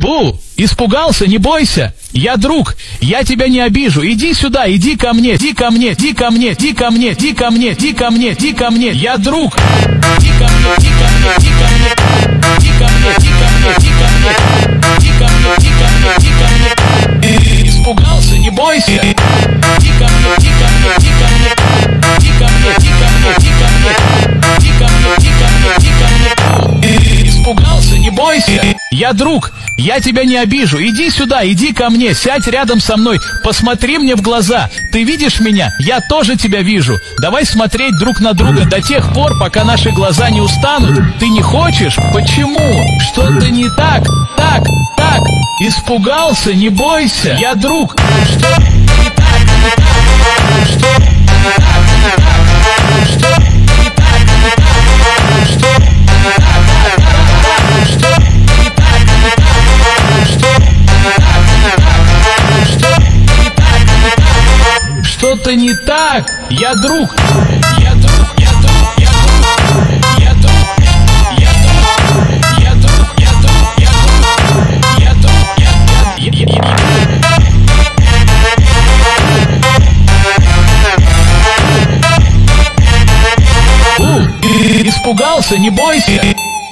Испугался? Не бойся. Я друг. Я тебя не обижу. Иди сюда, иди ко мне, иди ко мне, иди ко мне, иди ко мне, иди ко мне, иди ко мне, иди ко мне. Я друг. Иди ко мне, иди ко мне, иди ко мне. Иди ко мне, иди ко мне, иди ко мне. Иди ко мне, иди ко мне, иди ко мне. Испугался? Не бойся. Иди ко мне, иди ко мне, иди ко мне. Иди ко мне, иди ко мне, иди ко мне. Иди ко мне, иди ко мне, иди ко мне. Испугался? Не бойся. Я друг. Я тебя не обижу. Иди сюда, иди ко мне, сядь рядом со мной, посмотри мне в глаза. Ты видишь меня? Я тоже тебя вижу. Давай смотреть друг на друга до тех пор, пока наши глаза не устанут. Ты не хочешь? Почему? Что-то не так. Так. Испугался? Не бойся. Я друг. Что не так? Что не так? Что не так? Что что-то не так. Я друг. Я друг. Я друг. Я друг. Я друг. Я друг. Я друг. Я друг. Я друг. Я друг. Испугался? Не бойся.